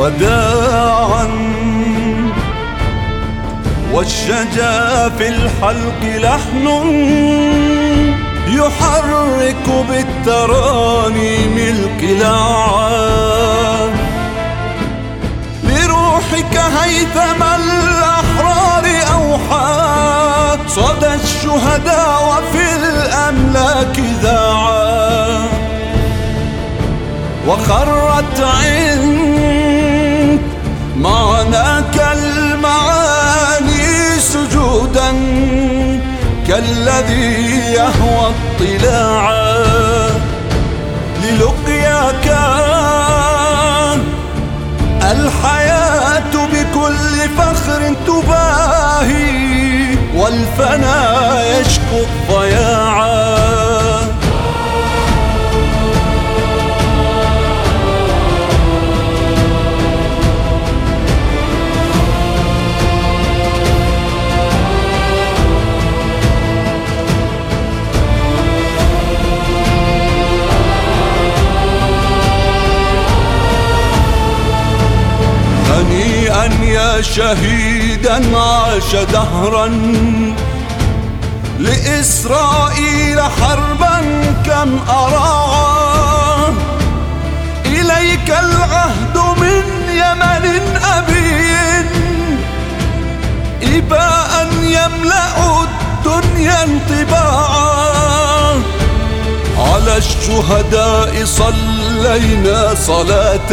وداعا، والشجا في الحلق لحن يحرك بالترانيم القلاعا. لروحك هيثم الأحرار أوحى، صدى الشهداء وفي الأملاك ذاعا. وخرت عند معناك المعاني سجودا كالذي يهوى اطلاعا. للقياك الحياة بكل فخر تباهي، والفنا يشكو الضياعا. هنيئا يا شهيدا عاش دهرا لإسرائيل حربا كم أراعى. إليك العهد من يمن أبي، إباء يملأ الدنيا انطباعا. على الشهداء صلينا صلاة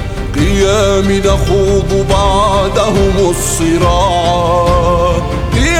القيام، نخوض بعدهم الصراع.